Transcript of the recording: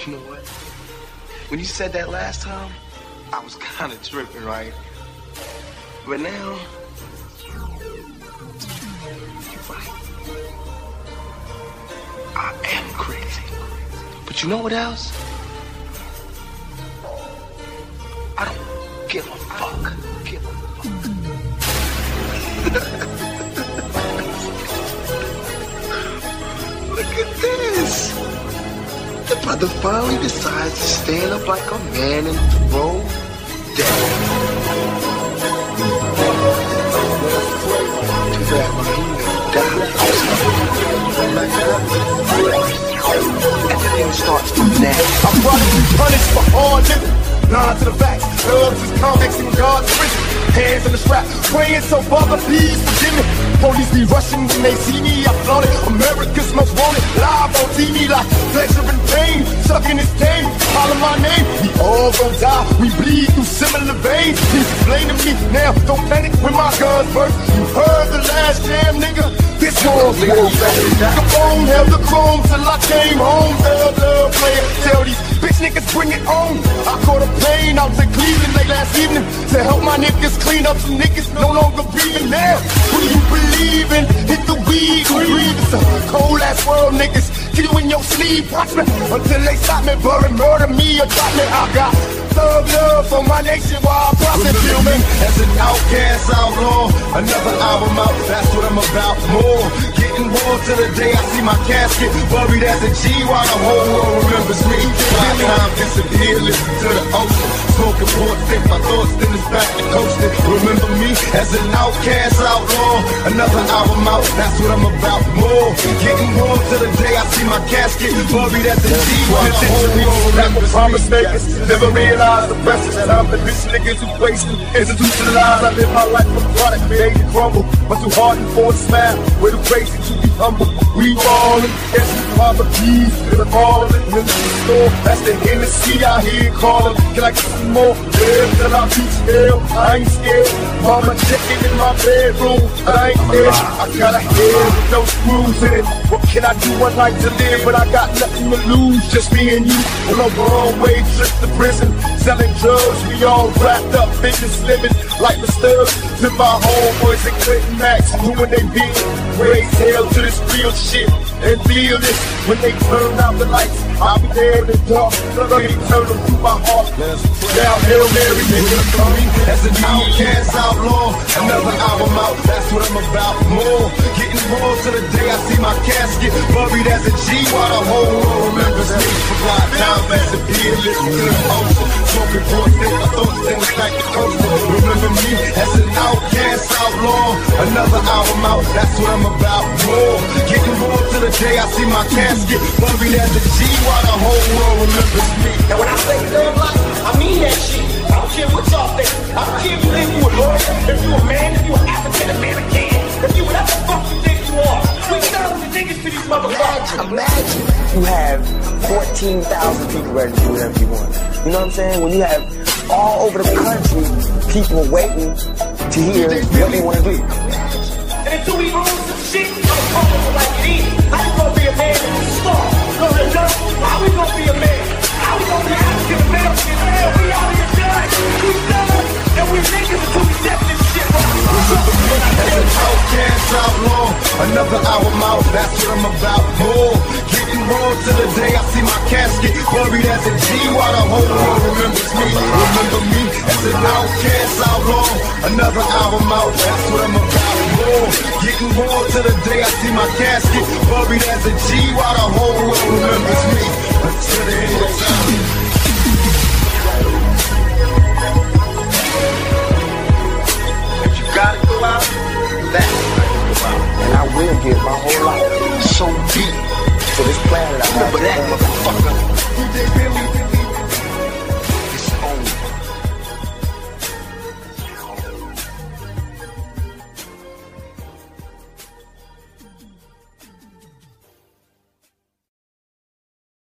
You know what? When you said that last time, I was kind of tripping, right? But now, you're right. I am crazy. But you know what else? I don't give a fuck. Look at this. The brother finally decides to stand up like a man and throw down. Too bad, man. He everything starts from now. I'm running to punish for hard living. Blind to the facts, thugs is convicts in God's prison. Hands in the strap, praying so Father please forgive me. Police be rushing when they see me, I flaunt it. America's most wanted, live on TV like pleasure and pain. Stuck in his cane, holler my name. We all gon' die, we bleed through similar veins. Please explain to me now, don't panic when my guns burst. You heard the last jam, nigga. This one's war. The phone held the chrome till I came home. Love player, tell these bitch niggas bring it on. I caught a plane out to Cleveland late last evening to help my niggas clean up some niggas no longer breathing now. Who do you believe in? Hit the weed, breathe. It's a cold ass world, niggas. Kill you in your sleep, watch me until they stop me, bury, murder me or drop me. I got love for my nation while I profit filming. As an outcast outlaw, another album out, that's what I'm about. More, getting more to the day I see my casket buried as a G while the whole world remembers me. My time disappear, listen to the ocean. Smoking port, think my thoughts, then it's back to coasting. Remember me as an outcast outlaw, another album out, that's what I'm about. More, getting more to the day I see my casket buried as a G while the whole world remembers me. Never realize the precious time that bitch niggas who wasted, institutionalized. I live my life for product, made it crumble. But too hard for a smile, we're too crazy to be humble. We ballin', yes, we poverty, we're ballin' in the store. That's the Hennessy I hear callin'. Can I get some more? Yeah, till I reach hell, I ain't scared. Mama checking in my bedroom, I ain't there. I got a head with no screws in it. What can I do? I like to live, but I got nothing to lose. Just me and you on a wrong way trip to prison. Selling drugs, we all wrapped up, business living like the studs. To my homeboys and Clinton Max, doing they big. Raise hell to this real shit and feel this. When they turn out the lights, I'll be there in the dark. Let me turn them through my heart. Now Hail Mary, nigga, me as an outcast outlaw, another album out, that's what I'm about. More, getting more to the day I see my casket buried as a G while the whole world remembers me. Forgot time disappear, listen to the ocean. Smoking port, think my thoughts, then it's back to coasting. Remember me as an outcast outlaw, another album out, that's what I'm about. More, getting more to the day I see my casket buried as a G while the whole world remembers me. Now when I say thug life, I mean that shit. I don't care what y'all think. I don't care if you think you a lawyer, if you a man, if you an African American, if you whatever the fuck you think you are. We serve the niggas to these motherfuckers. Imagine you have 14,000 people ready to do whatever you want. You know what I'm saying? When you have all over the country people waiting to hear what they want to do. And until we own some shit, I'm calling like it is. How you gonna be a man in the store? Gonna learn? How we gonna be a man? How we gonna be African American? Man, we out here done. We done. And we niggas until we death this shit. As an outcast outlaw, another album out, that's what I'm about. More, getting more to the day I see my casket buried as a G while the whole world remembers me. Remember me as an outcast outlaw, another album out, that's what I'm about. More, getting more to the day I see my casket buried as a G while the whole world remembers me. Until the end of time. Gotta go out, that's gotta go out. And I will give my whole life so deep for this planet I have. Remember that, motherfucker.